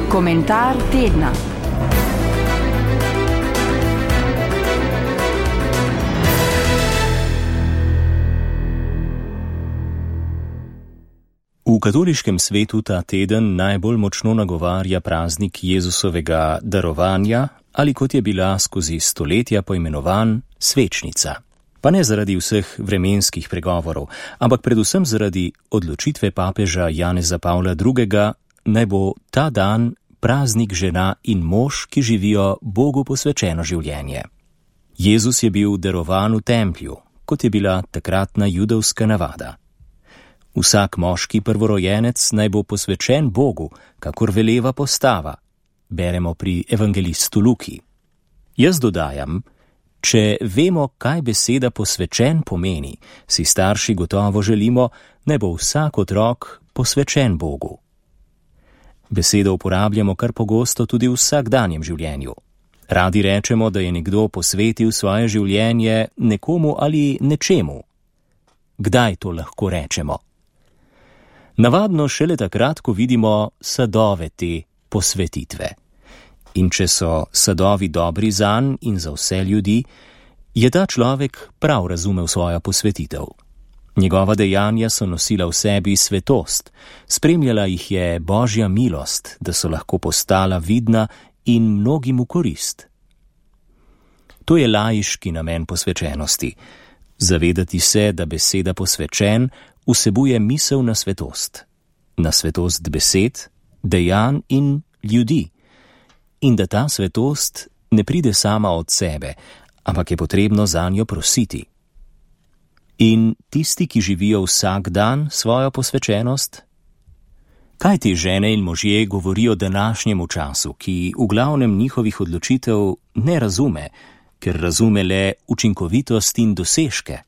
Komentar tedna. V katoliškem svetu ta teden najbolj močno nagovarja praznik Jezusovega darovanja ali kot je bila skozi stoletja poimenovan svečnica. Pa ne zaradi vseh vremenskih pregovorov, ampak predvsem zaradi odločitve papeža Janeza Pavla II., naj bo ta dan praznik žena in mož, ki živijo Bogu posvečeno življenje. Jezus je bil darovan v templju, kot je bila takratna judovska navada. Vsak moški prvorojenec naj bo posvečen Bogu, kakor veleva postava, beremo pri evangelistu Luki. Jaz dodajam, če vemo, kaj beseda posvečen pomeni, si starši gotovo želimo, naj bo vsak otrok posvečen Bogu. Besedo uporabljamo kar pogosto tudi v vsakdanjem življenju. Radi rečemo, da je nekdo posvetil svoje življenje nekomu ali nečemu. Kdaj to lahko rečemo? Navadno šele takrat, ko vidimo sadove te posvetitve. In če so sadovi dobri zanj in za vse ljudi, je ta človek prav razumel svojo posvetitev. Njegova dejanja so nosila v sebi svetost, spremljala jih je Božja milost, da so lahko postala vidna in mnogim v korist. To je laiški namen posvečenosti. Zavedati se, da beseda posvečen vsebuje misel na svetost besed, dejanj in ljudi. In da ta svetost ne pride sama od sebe, ampak je potrebno zanjo prositi. In tisti, ki živijo vsak dan svojo posvečenost? Kaj ti žene in možje govorijo današnjemu času, ki v glavnem njihovih odločitev ne razume, ker razume le učinkovitost in dosežke?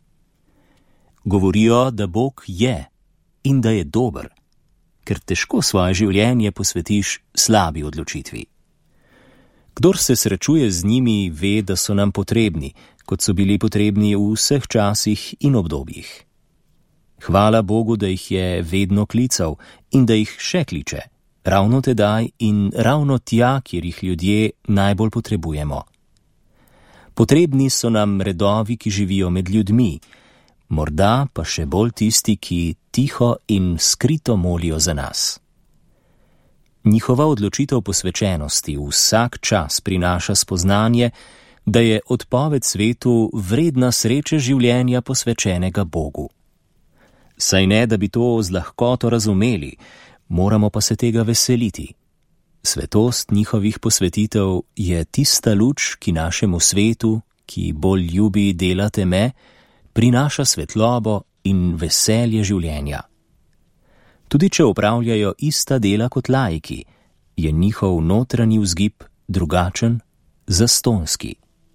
Govorijo, da Bog je in da je dober, ker težko svoje življenje posvetiš slabi odločitvi. Kdor se srečuje z njimi, ve, da so nam potrebni, kot so bili potrebni v vseh časih in obdobjih. Hvala Bogu, da jih je vedno klical in da jih še kliče, ravno tedaj in ravno tja, kjer jih ljudje najbolj potrebujemo. Potrebni so nam redovi, ki živijo med ljudmi, morda pa še bolj tisti, ki tiho in skrito molijo za nas. Njihova odločitev posvečenosti vsak čas prinaša spoznanje, da je odpoved svetu vredna sreče življenja posvečenega Bogu. Saj ne, da bi to z lahkoto razumeli, moramo pa se tega veseliti. Svetost njihovih posvetitev je tista luč, ki našemu svetu, ki bolj ljubi dela teme, prinaša svetlobo in veselje življenja. Tudi če opravljajo ista dela kot laiki, je njihov notranji vzgib drugačen, zastonski.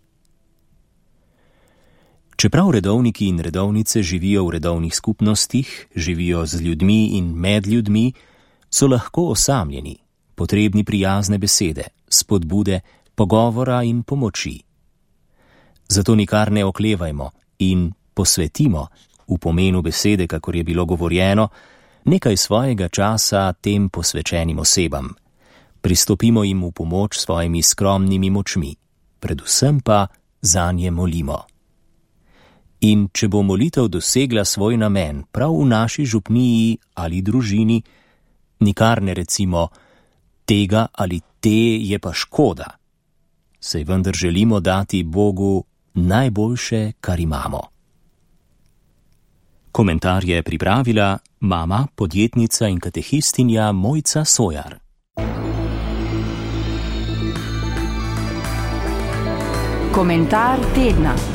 Čeprav redovniki in redovnice živijo v redovnih skupnostih, živijo z ljudmi in med ljudmi, so lahko osamljeni, potrebni prijazne besede, spodbude, pogovora in pomoči. Zato nikar ne oklevajmo in posvetimo v pomenu besede, kakor je bilo govorjeno, nekaj svojega časa tem posvečenim osebam. Pristopimo jim v pomoč s svojimi skromnimi močmi, predvsem pa zanje molimo. In če bo molitev dosegla svoj namen prav v naši župniji ali družini, nikar ne recimo, tega ali te je pa škoda. Saj vendar želimo dati Bogu najboljše, kar imamo. Komentar je pripravila mama, podjetnica in katehistinja Mojca Sojar. Komentar tedna.